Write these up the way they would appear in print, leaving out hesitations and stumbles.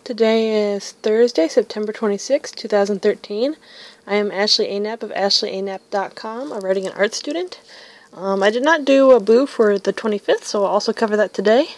Today is Thursday, September 26, 2013. I am Ashley Anap of AshleyAnap.com, a writing and art student. I did not do a boo for the 25th, so I'll also cover that today.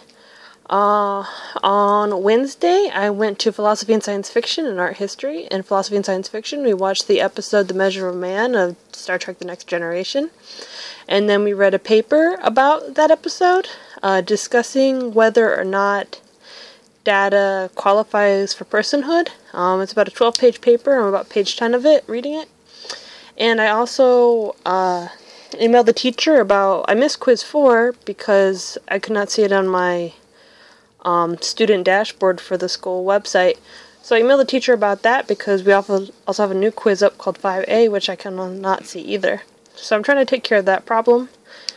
On Wednesday, I went to Philosophy and Science Fiction and Art History. In Philosophy and Science Fiction, we watched the episode The Measure of Man of Star Trek The Next Generation. And then we read a paper about that episode, discussing whether or not data qualifies for personhood. It's about a 12-page paper. I'm about page 10 of it, reading it. And I also emailed the teacher about, I missed quiz 4 because I could not see it on my student dashboard for the school website. So I emailed the teacher about that because we also have a new quiz up called 5A, which I cannot see either. So I'm trying to take care of that problem.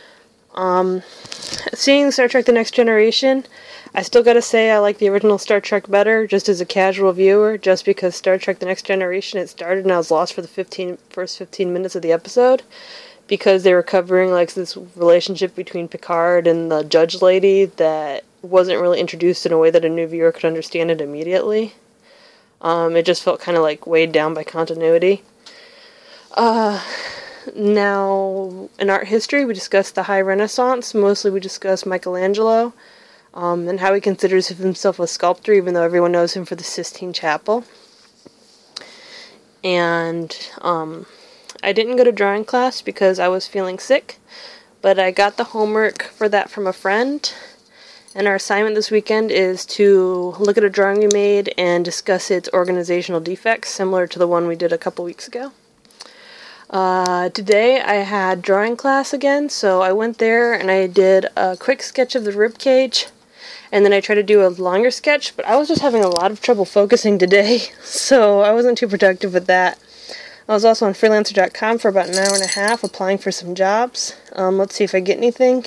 Seeing Star Trek The Next Generation, I still gotta say I like the original Star Trek better, just as a casual viewer, just because Star Trek The Next Generation, it started and I was lost for the first 15 minutes of the episode, because they were covering like this relationship between Picard and the judge lady that wasn't really introduced in a way that a new viewer could understand it immediately. It just felt kind of like weighed down by continuity. Now, in art history, we discussed the High Renaissance. Mostly we discussed Michelangelo, and how he considers himself a sculptor, even though everyone knows him for the Sistine Chapel. And I didn't go to drawing class because I was feeling sick, but I got the homework for that from a friend. And our assignment this weekend is to look at a drawing we made and discuss its organizational defects, similar to the one we did a couple weeks ago. Today I had drawing class again, so I went there and I did a quick sketch of the ribcage, and then I tried to do a longer sketch, but I was just having a lot of trouble focusing today, so I wasn't too productive with that. I was also on freelancer.com for about an hour and a half applying for some jobs. Let's see if I get anything.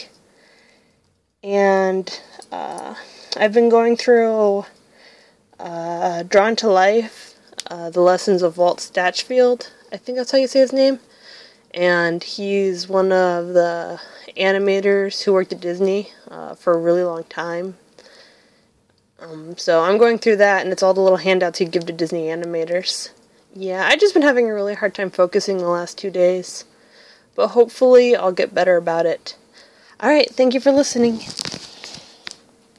And I've been going through Drawn to Life, the lessons of Walt Stachfield. I think that's how you say his name. And he's one of the animators who worked at Disney for a really long time. So I'm going through that, and it's all the little handouts he'd give to Disney animators. Yeah, I've just been having a really hard time focusing the last 2 days. But hopefully I'll get better about it. Alright, thank you for listening.